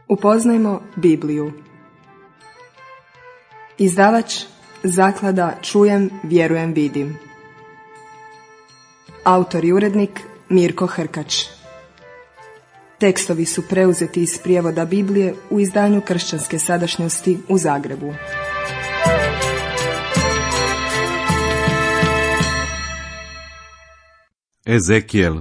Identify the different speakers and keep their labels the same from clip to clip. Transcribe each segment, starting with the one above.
Speaker 1: Upoznajmo Bibliju. Izdavač Zaklada Čujem, vjerujem, vidim. Autor i urednik Mirko Hrkač. Tekstovi su preuzeti iz prijevoda Biblije u izdanju Kršćanske sadašnjosti u Zagrebu.
Speaker 2: Ezekijel,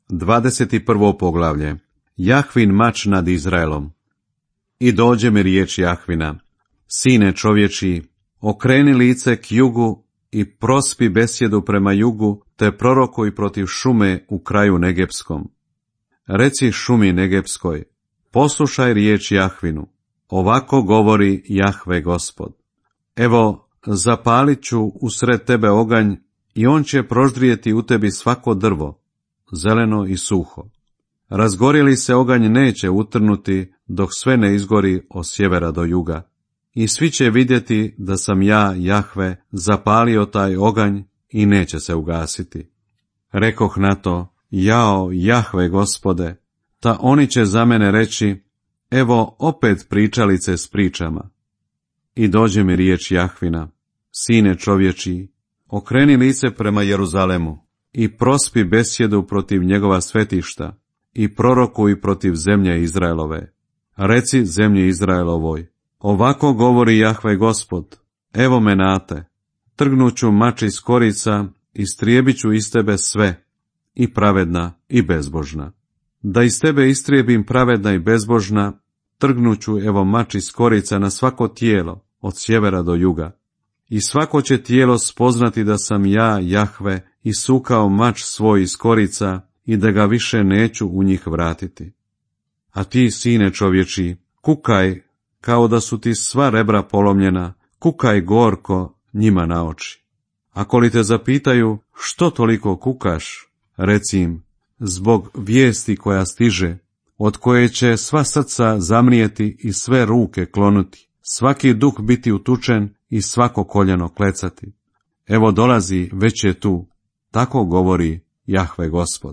Speaker 2: 21. poglavlje. Jahvin mač nad Izraelom. I dođe mi riječ Jahvina: Sine čovječi, okreni lice k jugu i prospi besjedu prema jugu, te prorokuj protiv šume u kraju Negepskom. Reci šumi Negepskoj: poslušaj riječ Jahvinu. Ovako govori Jahve Gospod: evo, zapalit ću usred tebe oganj i on će proždrijeti u tebi svako drvo, zeleno i suho. Razgorjeli se oganj neće utrnuti dok sve ne izgori od sjevera do juga. I svi će vidjeti da sam ja, Jahve, zapalio taj oganj i neće se ugasiti. Rekoh na to: jao, Jahve Gospode, ta oni će za mene reći: evo opet pričalice s pričama. I dođe mi riječ Jahvina: sine čovječi, okreni lice prema Jeruzalemu i prospi besjedu protiv njegova svetišta i prorokuj protiv zemlje Izraelove. Reci zemlji Izraelovoj: ovako govori Jahve Gospod, evo menate, trgnuću mač iz korica, istrijebit ću iz tebe sve, i pravedna i bezbožna. Da iz tebe istrijebim pravedna i bezbožna, trgnuću evo mač iz korica na svako tijelo, od sjevera do juga. I svako će tijelo spoznati da sam ja, Jahve, isukao mač svoj iz korica i da ga više neću u njih vratiti. A ti, sine čovječi, kukaj kao da su ti sva rebra polomljena, kukaj gorko njima na oči. Ako li te zapitaju što toliko kukaš, reci im: zbog vijesti koja stiže, od koje će sva srca zamrijeti i sve ruke klonuti, svaki duh biti utučen i svako koljeno klecati. Evo dolazi, već je tu, tako govori Jahve Gospod.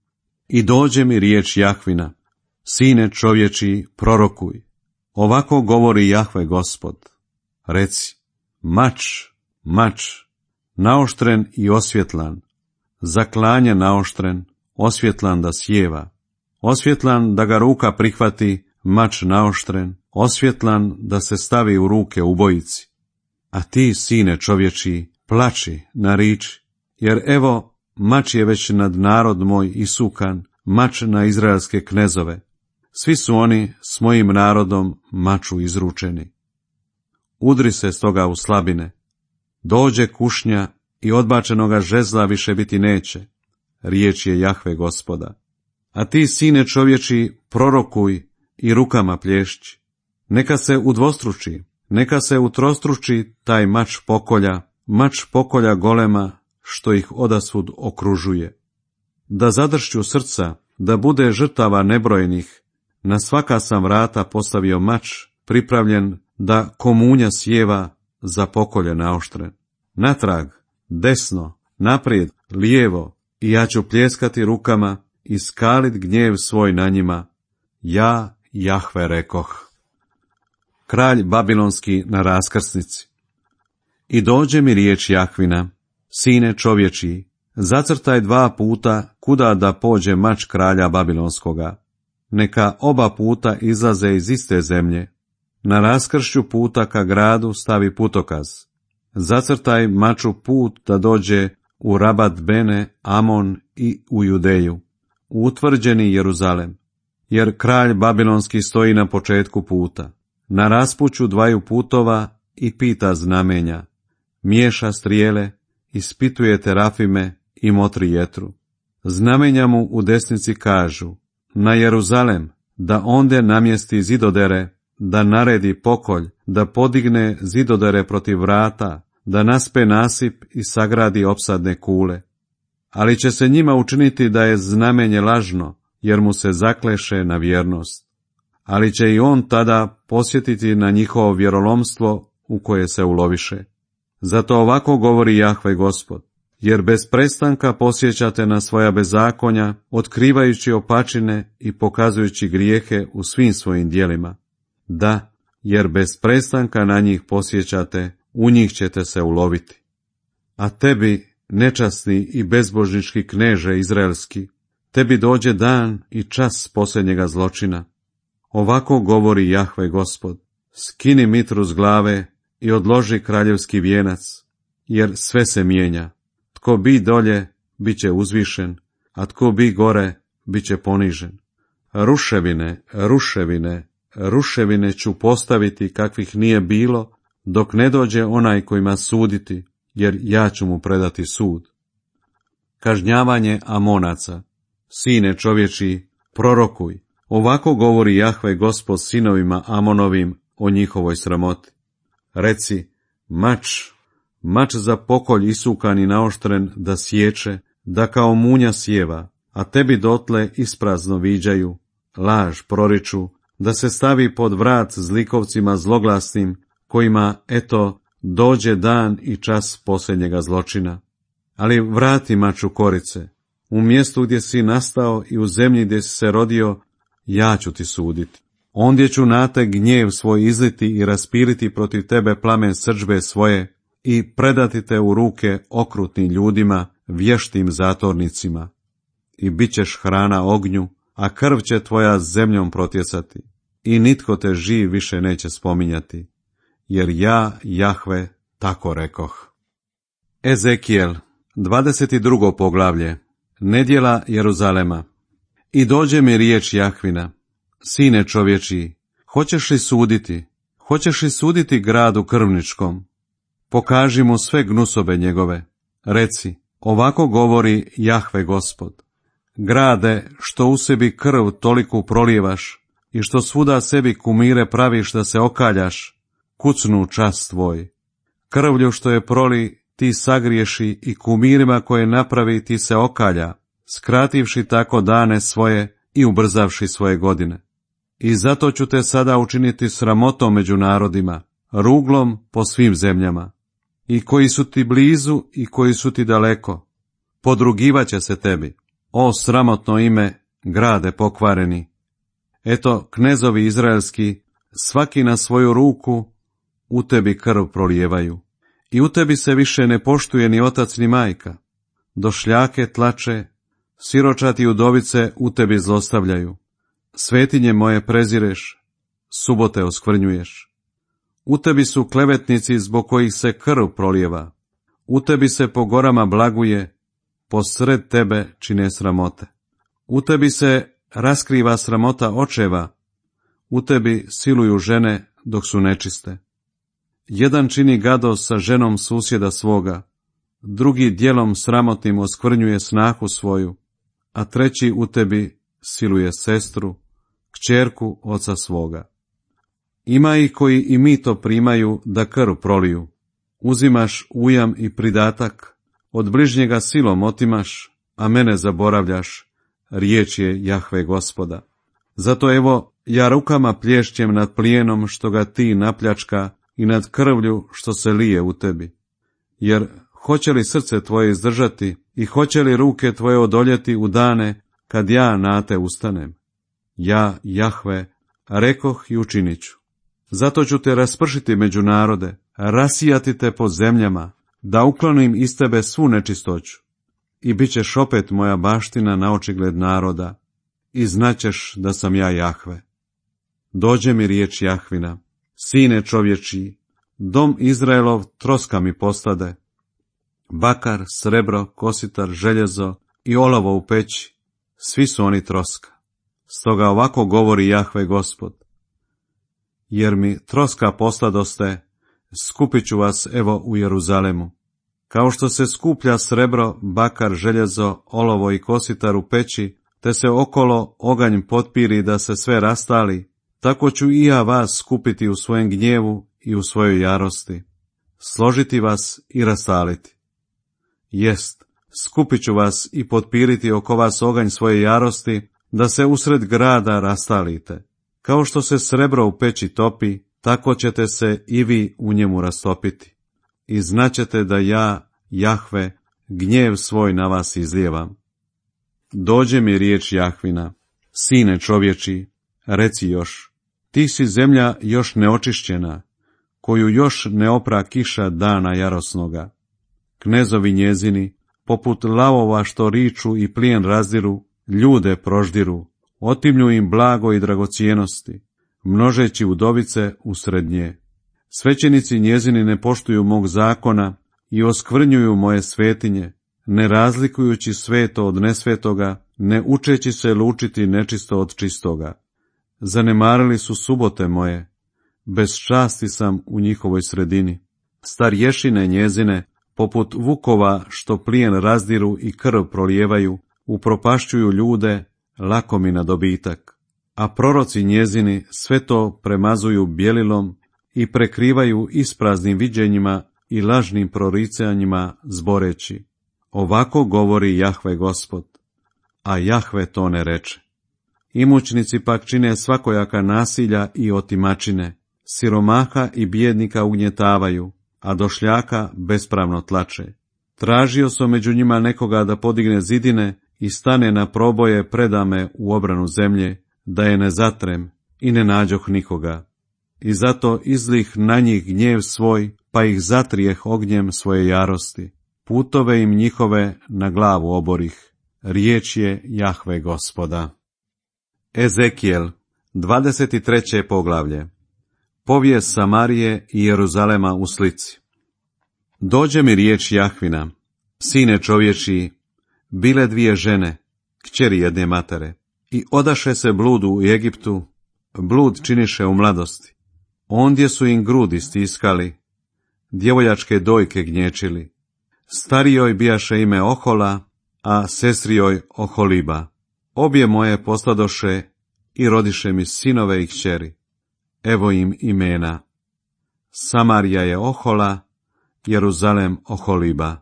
Speaker 2: I dođe mi riječ Jahvina: sine čovječi, prorokuj. Ovako govori Jahve Gospod. Reci: mač, mač, naoštren i osvjetlan, za klanje naoštren, osvjetlan da sjeva, osvjetlan da ga ruka prihvati, mač naoštren, osvjetlan da se stavi u ruke ubojici. A ti, sine čovječi, plači, nariči, jer evo, mač je već nad narod moj isukan, mač na izraelske knezove. Svi su oni s mojim narodom maču izručeni. Udri se stoga u slabine. Dođe kušnja i odbačenoga žezla više biti neće. Riječ je Jahve Gospoda. A ti, sine čovječi, prorokuj i rukama plješći. Neka se udvostruči, neka se utrostruči taj mač pokolja golema, što ih odasvud okružuje. Da zadršću srca, da bude žrtava nebrojenih, na svaka sam vrata postavio mač, pripravljen da komunja sjeva, za pokolje naoštren. Natrag, desno, naprijed, lijevo, i ja ću pljeskati rukama i skalit gnjev svoj na njima. Ja, Jahve, rekoh. Kralj babilonski na raskrsnici. I dođe mi riječ Jahvina: sine čovječi, zacrtaj 2 puta kuda da pođe mač kralja babilonskoga. Neka oba puta izlaze iz iste zemlje. Na raskršću puta ka gradu stavi putokaz. Zacrtaj maču put da dođe u Rabat Bene, Amon i u Judeju, u utvrđeni Jeruzalem, jer kralj babilonski stoji na početku puta. Na raspuću 2 putova i pita znamenja, miješa strijele, ispituje terafime i motri jetru. Znamenja mu u desnici kažu: na Jeruzalem, da onde namjesti zidodere, da naredi pokolj, da podigne zidodere protiv vrata, da naspe nasip i sagradi opsadne kule. Ali će se njima učiniti da je znamenje lažno, jer mu se zakleše na vjernost. Ali će i on tada posjetiti na njihovo vjerolomstvo u koje se uloviše. Zato ovako govori Jahve Gospod: jer bez prestanka posjećate na svoja bezakonja, otkrivajući opačine i pokazujući grijehe u svim svojim djelima. Da, jer bez prestanka na njih posjećate, u njih ćete se uloviti. A tebi, nečasni i bezbožnički kneže izraelski, tebi dođe dan i čas posljednjega zločina. Ovako govori Jahve Gospod, skini mitru s glave i odloži kraljevski vijenac, jer sve se mijenja. Tko bi dolje, bit će uzvišen, a tko bi gore, bit će ponižen. Ruševine, ruševine, ruševine ću postaviti kakvih nije bilo, dok ne dođe onaj kojima suditi, jer ja ću mu predati sud. Kažnjavanje Amonaca. Sine čovječiji, prorokuj. Ovako govori Jahve Gospod sinovima Amonovim o njihovoj sramoti. Reci, mač za pokolj isukan i naoštren da sječe, da kao munja sjeva, a tebi dotle isprazno viđaju, laž proriču, da se stavi pod vrat zlikovcima zloglasnim, kojima, eto, dođe dan i čas posljednjega zločina. Ali vrati maču korice, u mjestu gdje si nastao i u zemlji gdje si se rodio, ja ću ti suditi. Ondje ću na te gnjev svoj izliti i raspiriti protiv tebe plamen srdžbe svoje i predati te u ruke okrutnim ljudima, vještim zatornicima. I bit ćeš hrana ognju, a krv će tvoja zemljom protjecati. I nitko te živ više neće spominjati, jer ja, Jahve, tako rekoh. Ezekijel, 22. poglavlje. Nedjela Jeruzalema. I dođe mi riječ Jahvina, sine čovječiji, hoćeš li suditi? Hoćeš li suditi gradu krvničkom? Pokaži mu sve gnusobe njegove. Reci, ovako govori Jahve Gospod. Grade, što u sebi krv toliku prolijevaš i što svuda sebi kumire praviš da se okaljaš, kucnu čas tvoj. Krvlju što je proli ti sagriješi i kumirima koje napravi ti se okalja, skrativši tako dane svoje i ubrzavši svoje godine. I zato ću te sada učiniti sramotom među narodima, ruglom po svim zemljama. I koji su ti blizu i koji su ti daleko, podrugivat će se tebi, o sramotno ime, grade pokvareni. Eto, knezovi izraelski, svaki na svoju ruku, u tebi krv prolijevaju. I u tebi se više ne poštuje ni otac ni majka. Došljake tlače, siročati udovice u tebi zlostavljaju. Svetinje moje prezireš, subote oskvrnjuješ. U tebi su klevetnici zbog kojih se krv prolijeva. U tebi se po gorama blaguje, posred tebe čine sramote. U tebi se raskriva sramota očeva, u tebi siluju žene dok su nečiste. Jedan čini gadost sa ženom susjeda svoga, drugi djelom sramotnim oskvrnjuje snahu svoju, a treći u tebi siluje sestru, kćerku oca svoga. Ima ih koji i mito primaju da krv proliju. Uzimaš ujam i pridatak, od bližnjega silom otimaš, a mene zaboravljaš, riječ je Jahve Gospoda. Zato evo, ja rukama plješćem nad plijenom što ga ti napljačka i nad krvlju što se lije u tebi. Jer hoće li srce tvoje izdržati i hoće li ruke tvoje odoljeti u dane kad ja na te ustanem? Ja, Jahve, rekoh i učinit ću. Zato ću te raspršiti među narode, rasijati te po zemljama, da uklonim iz tebe svu nečistoću. I bit ćeš opet moja baština na očigled naroda, i znaćeš da sam ja Jahve. Dođe mi riječ Jahvina, sine čovječiji, dom Izraelov troska mi postade, bakar, srebro, kositar, željezo i olovo u peći, svi su oni troska. Stoga ovako govori Jahve Gospod, jer mi troska posladoste, skupit ću vas evo u Jeruzalemu. Kao što se skuplja srebro, bakar, željezo, olovo i kositar u peći, te se okolo oganj potpiri da se sve rastali, tako ću i ja vas skupiti u svojem gnjevu i u svojoj jarosti, složiti vas i rastaliti. Jest, skupit ću vas i potpiriti oko vas oganj svoje jarosti, da se usred grada rastalite. Kao što se srebro u peći topi, tako ćete se i vi u njemu rastopiti. I znaćete da ja, Jahve, gnjev svoj na vas izlijevam. Dođe mi riječ Jahvina, sine čovječi, reci još, ti si zemlja još neočišćena, koju još ne opra kiša dana jarosnoga. Knezovi njezini, poput lavova što riču i plijen razdiru, ljude proždiru, otimlju im blago i dragocijenosti, množeći udovice usred nje. Svećenici njezini ne poštuju mog zakona i oskvrnjuju moje svetinje, ne razlikujući sveto od nesvetoga, ne učeći se lučiti nečisto od čistoga. Zanemarili su subote moje, bez časti sam u njihovoj sredini. Starješine njezine, poput vukova što plijen razdiru i krv prolijevaju, upropašćuju ljude, lako mi na dobitak. A proroci njezini sve to premazuju bjelilom i prekrivaju ispraznim viđenjima i lažnim proricanjima zboreći. Ovako govori Jahve Gospod, a Jahve to ne reče. Imućnici pak čine svakojaka nasilja i otimačine, siromaha i bijednika ugnjetavaju, a došljaka bespravno tlače. Tražio sam među njima nekoga da podigne zidine i stane na proboje predame u obranu zemlje, da je ne zatrem i ne nađoh nikoga. I zato izlih na njih gnjev svoj, pa ih zatrijeh ognjem svoje jarosti. Putove im njihove na glavu oborih. Riječ je Jahve Gospoda. Ezekijel, 23. poglavlje. Povijest Samarije i Jeruzalema u slici. Dođe mi riječ Jahvina, sine čovječi, bile dvije žene, kćeri jedne matere, i odaše se bludu u Egiptu, blud činiše u mladosti. Ondje su im grudi stiskali, djevojačke dojke gnječili. Starijoj bijaše ime Ohola, a sestrijoj Oholiba. Obje moje posladoše i rodiše mi sinove i kćeri. Evo im imena. Samarija je Ohola, Jeruzalem Oholiba.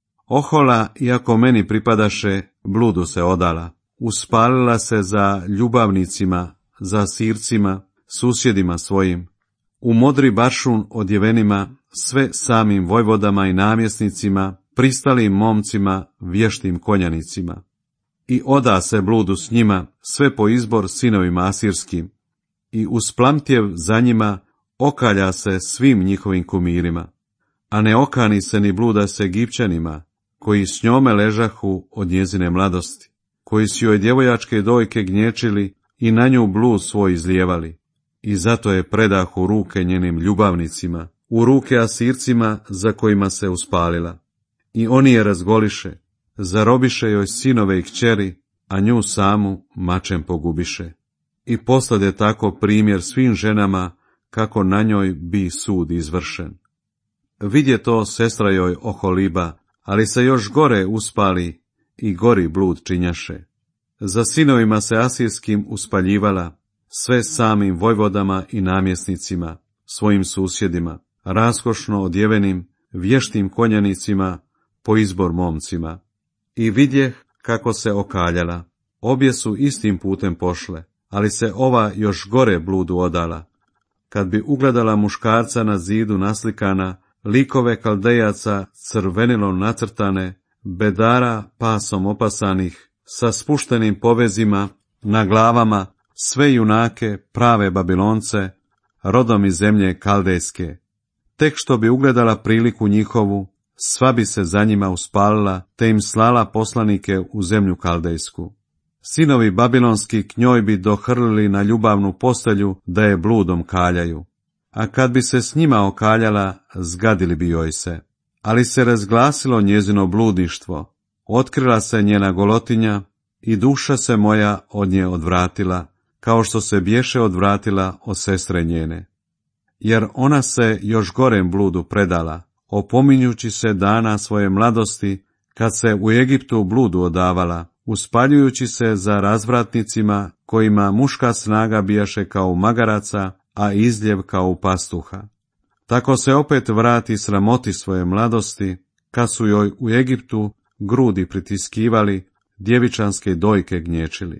Speaker 2: Ohola, iako meni pripadaše, bludu se odala. Uspalila se za ljubavnicima, za sircima, susjedima svojim. U modri baršun odjevenima, sve samim vojvodama i namjesnicima, pristalim momcima, vještim konjanicima. I oda se bludu s njima, sve po izbor sinovima asirskim. I usplamtjev za njima okalja se svim njihovim kumirima. A ne okani se ni bluda s Egipćanima, koji s njome ležahu od njezine mladosti, koji su joj djevojačke dojke gnječili i na nju blud svoj izlijevali. I zato je predah u ruke njenim ljubavnicima, u ruke asircima za kojima se uspalila. I oni je razgoliše, zarobiše joj sinove i kćeri, a nju samu mačem pogubiše. I poslade tako primjer svim ženama, kako na njoj bi sud izvršen. Vidje to sestra joj Oholiba, ali se još gore uspali i gori blud činjaše. Za sinovima se asirskim uspaljivala, sve samim vojvodama i namjesnicima, svojim susjedima, raskošno odjevenim, vještim konjanicima, po izbor momcima. I vidjeh kako se okaljala. Obje su istim putem pošle, ali se ova još gore bludu odala. Kad bi ugledala muškarca na zidu naslikana, likove kaldejaca crvenilo nacrtane, bedara pasom opasanih, sa spuštenim povezima, na glavama, sve junake, prave Babilonce, rodom iz zemlje kaldejske. Tek što bi ugledala priliku njihovu, sva bi se za njima uspalila, te im slala poslanike u zemlju kaldejsku. Sinovi babilonski k njoj bi dohrlili na ljubavnu postelju da je bludom kaljaju. A kad bi se s njima okaljala, zgadili bi joj se. Ali se razglasilo njezino bludništvo, otkrila se njena golotinja i duša se moja od nje odvratila, kao što se bješe odvratila od sestre njene. Jer ona se još gorem bludu predala, opominjući se dana svoje mladosti, kad se u Egiptu bludu odavala, uspaljujući se za razvratnicima, kojima muška snaga bijaše kao u magaraca, a izljev kao u pastuha. Tako se opet vrati sramoti svoje mladosti, kad su joj u Egiptu grudi pritiskivali, djevičanske dojke gnječili.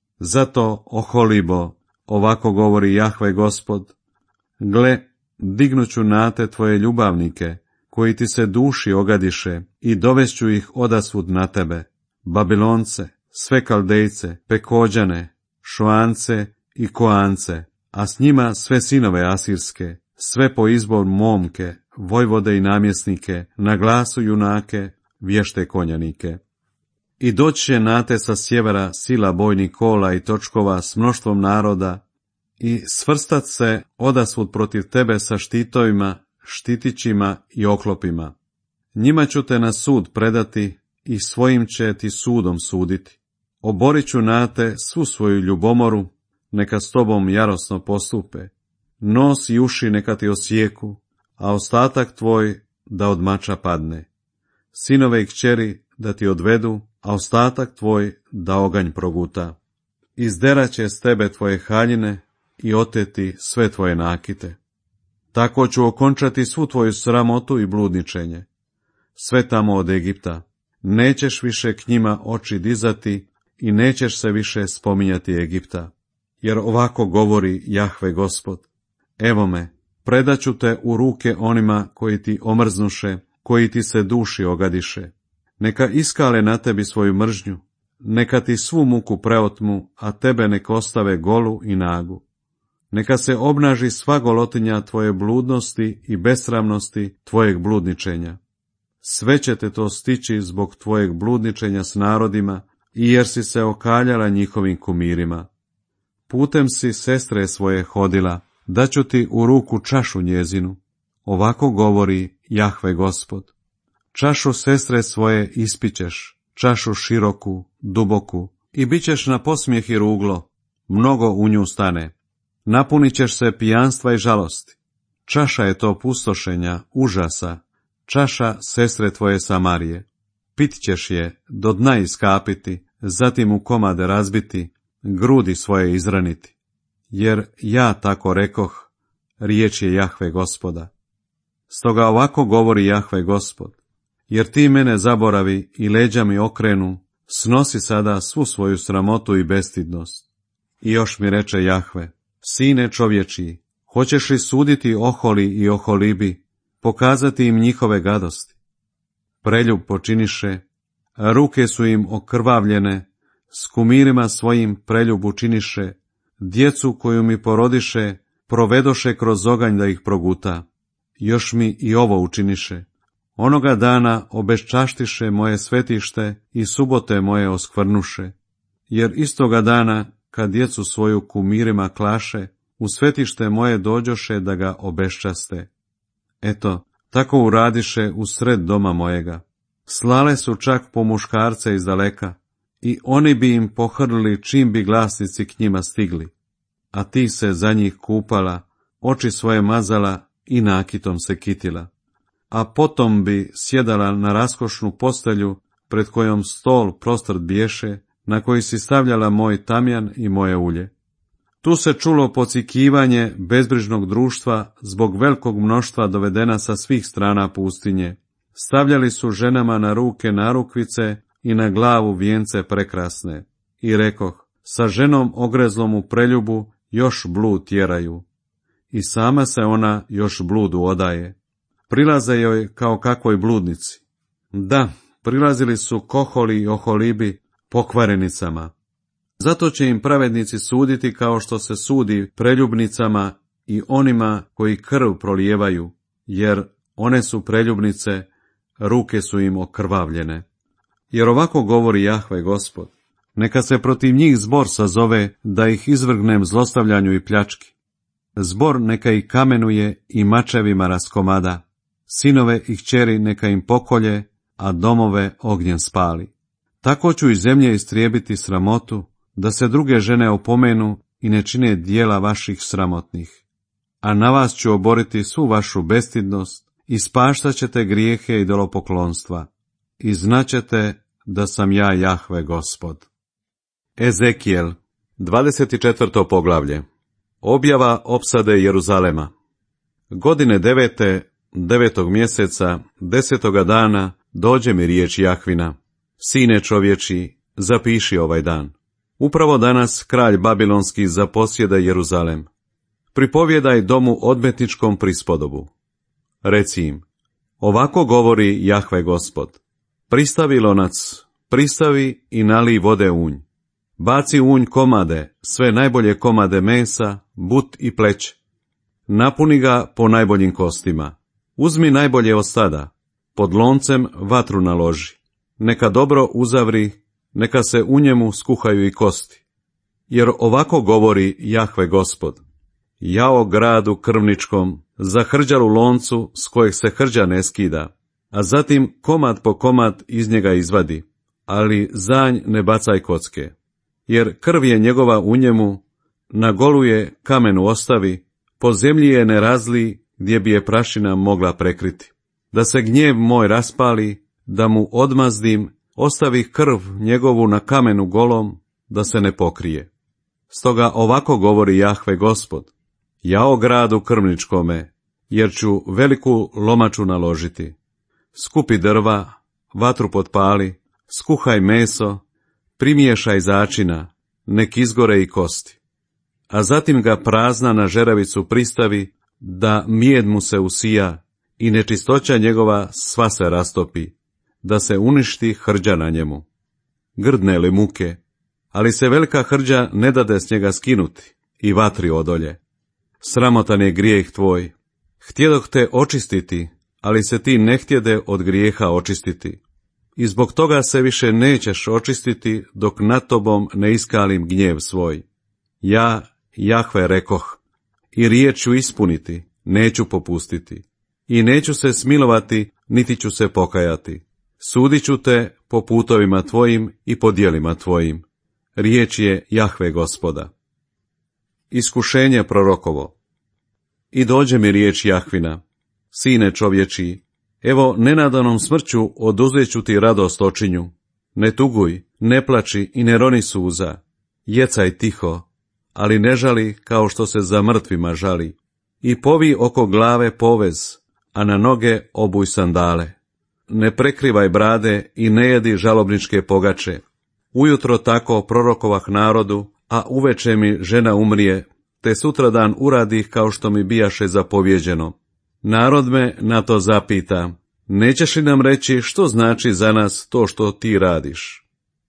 Speaker 2: Zato, Oholibo, ovako govori Jahve Gospod, gle, dignuću na te tvoje ljubavnike, koji ti se duši ogadiše, i dovešću ih odasvud na tebe, Babilonce, sve Kaldejce, Pekođane, Šoance i Koance, a s njima sve sinove asirske, sve po izbor momke, vojvode i namjesnike, na glasu junake, vješte konjanike. I doći će na te sa sjevera sila bojnih kola i točkova s mnoštvom naroda, i svrstat se odasvud protiv tebe sa štitovima, štitićima i oklopima. Njima ću te na sud predati i svojim će ti sudom suditi. Oborit ću na te svu svoju ljubomoru, neka s tobom jarosno postupe. Nos i uši neka ti osijeku, a ostatak tvoj da od mača padne. Sinove i kćeri da ti odvedu, a ostatak tvoj da oganj proguta. Izderat će s tebe tvoje haljine i oteti sve tvoje nakite. Tako ću okončati svu tvoju sramotu i bludničenje. Sve tamo od Egipta. Nećeš više k njima oči dizati i nećeš se više spominjati Egipta. Jer ovako govori Jahve Gospod. Evo me, predaću te u ruke onima koji ti omrznuše, koji ti se duši ogadiše. Neka iskale na tebi svoju mržnju, neka ti svu muku preotmu, a tebe neka ostave golu i nagu. Neka se obnaži sva golotinja tvoje bludnosti i besramnosti tvojeg bludničenja. Sve će te to stići zbog tvojeg bludničenja s narodima, i jer si se okaljala njihovim kumirima. Putem si sestre svoje hodila, daću ti u ruku čašu njezinu. Ovako govori Jahve Gospod. Čašu sestre svoje ispićeš, čašu široku, duboku, i bit ćeš na posmijeh i ruglo, mnogo u nju stane. Napunit ćeš se pijanstva i žalosti. Čaša je to pustošenja, užasa, čaša sestre tvoje Samarije. Pit ćeš je, do dna iskapiti, zatim u komade razbiti, grudi svoje izraniti. Jer ja tako rekoh, riječ je Jahve Gospoda. Stoga ovako govori Jahve Gospod, jer ti mene zaboravi i leđa mi okrenu, snosi sada svu svoju sramotu i bestidnost. I još mi reče Jahve, sine čovječiji, hoćeš li suditi Oholi i Oholibi, pokazati im njihove gadosti? Preljub počiniše, ruke su im okrvavljene, s kumirima svojim preljub učiniše, djecu koju mi porodiše, provedoše kroz oganj da ih proguta. Još mi i ovo učiniše. Onoga dana obeščaštiše moje svetište i subote moje oskvrnuše, jer istoga dana, kad djecu svoju kumirima klaše, u svetište moje dođoše da ga obeščaste. Eto, tako uradiše u sred doma mojega. Slale su čak po muškarce iz daleka, i oni bi im pohrlili čim bi glasnici k njima stigli. A ti se za njih kupala, oči svoje mazala i nakitom se kitila. A potom bi sjedala na raskošnu postelju, pred kojom stol prostrt biješe, na koji si stavljala moj tamjan i moje ulje. Tu se čulo pocikivanje bezbrižnog društva zbog velikog mnoštva dovedena sa svih strana pustinje. Stavljali su ženama na ruke narukvice i na glavu vijence prekrasne. I rekoh, sa ženom ogrezlom u preljubu još blud tjeraju. I sama se ona još bludu odaje. Prilaze joj kao kakvoj bludnici. Da, prilazili su Koholi i Oholibi pokvarenicama. Zato će im pravednici suditi kao što se sudi preljubnicama i onima koji krv prolijevaju, jer one su preljubnice, ruke su im okrvavljene. Jer ovako govori Jahve Gospod, neka se protiv njih zbor sazove da ih izvrgnem zlostavljanju i pljački. Zbor neka ih kamenuje i mačevima raskomada, sinove i kćeri neka im pokolje, a domove ognjen spali. Tako ću iz zemlje istrijebiti sramotu, da se druge žene opomenu i ne čine dijela vaših sramotnih. A na vas ću oboriti svu vašu bestidnost i spaštat ćete grijehe idolopoklonstva. I znaćete da sam ja Jahve Gospod. Ezekijel, 24. poglavlje. Objava opsade Jeruzalema. Godine 9. mjeseca, 10. dana, dođe mi riječ Jahvina. Sine čovječi, zapiši ovaj dan. Upravo danas kralj Babilonski zaposjeda Jeruzalem. Pripovjedaj domu odmetničkom prispodobu. Reci im, Ovako govori Jahve Gospod. Pristavi lonac, pristavi i nalij vode unj. Baci unj komade, sve najbolje komade mesa, but i pleće. Napuni ga po najboljim kostima. Uzmi najbolje od stada, pod loncem vatru naloži. Neka dobro uzavri, neka se u njemu skuhaju i kosti. Jer ovako govori Jahve Gospod. Jao gradu krvničkom, za hrđalu loncu s kojeg se hrđa ne skida, a zatim komad po komad iz njega izvadi, ali zanj ne bacaj kocke. Jer krv je njegova u njemu, na golu je kamenu ostavi, po zemlji je ne razli gdje bi je prašina mogla prekriti. Da se gnjev moj raspali, da mu odmazdim, ostavi krv njegovu na kamenu golom, da se ne pokrije. Stoga ovako govori Jahve Gospod. Jao gradu krvničkome, jer ću veliku lomaču naložiti. Skupi drva, vatru potpali, skuhaj meso, primiješaj začina, nek izgore i kosti. A zatim ga prazna na žeravicu pristavi, da mijed mu se usija i nečistoća njegova sva se rastopi, da se uništi hrđa na njemu. Grdne li muke, ali se velika hrđa ne dade s njega skinuti i vatri odolje. Sramotan je grijeh tvoj. Htjedoh te očistiti, ali se ti ne htjede od grijeha očistiti. I zbog toga se više nećeš očistiti dok nad tobom ne iskalim gnjev svoj. Ja, Jahve, rekoh, i riječ ću ispuniti, neću popustiti. I neću se smilovati, niti ću se pokajati. Sudit ću te po putovima tvojim i po djelima tvojim. Riječ je Jahve Gospoda. Iskušenje prorokovo. I dođe mi riječ Jahvina, sine čovječiji, evo nenadanom smrću oduzeću ti radost očinju. Ne tuguj, ne plači i ne roni suza, jecaj tiho, ali ne žali kao što se za mrtvima žali. I povi oko glave povez, a na noge obuj sandale. Ne prekrivaj brade i ne jedi žalobničke pogače. Ujutro tako prorokovah narodu, a uveče mi žena umrije, te sutradan uradih kao što mi bijaše zapovjeđeno. Narod me na to zapita, nećeš li nam reći što znači za nas to što ti radiš?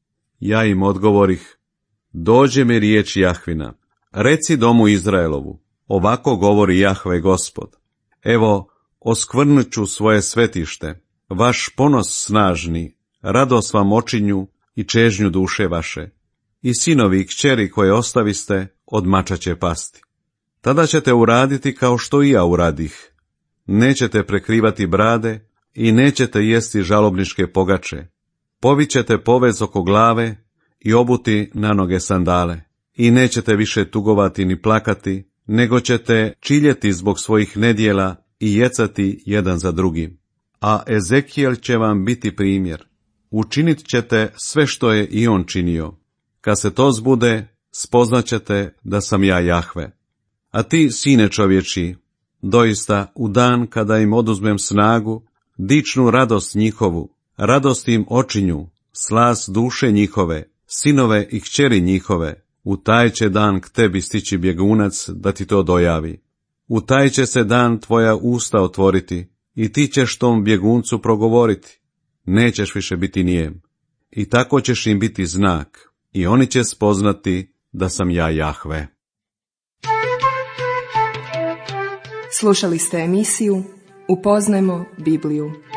Speaker 2: Ja im odgovorih, dođe mi riječ Jahvina, reci domu Izraelovu, ovako govori Jahve Gospod. Evo, oskvrnut ću svoje svetište, vaš ponos snažni, radost vam očinju i čežnju duše vaše. I sinovi i kćeri koje ostaviste, od mača će pasti. Tada ćete uraditi kao što i ja uradih. Nećete prekrivati brade i nećete jesti žalobničke pogače. Povićete povez oko glave i obuti na noge sandale. I nećete više tugovati ni plakati, nego ćete čiljeti zbog svojih nedjela i jecati jedan za drugim. A Ezekijel će vam biti primjer. Učinit ćete sve što je i on činio. Kad se to zbude, spoznaćete da sam ja Jahve. A ti, sine čovječi, doista u dan kada im oduzmem snagu, dičnu radost njihovu, radost im očinju, slas duše njihove, sinove i kćeri njihove, u taj će dan k tebi stići bjegunac da ti to dojavi. U taj će se dan tvoja usta otvoriti i ti ćeš tom bjeguncu progovoriti. Nećeš više biti nijem. I tako ćeš im biti znak i oni će spoznati da sam ja Jahve.
Speaker 1: Slušali ste emisiju Upoznajmo Bibliju.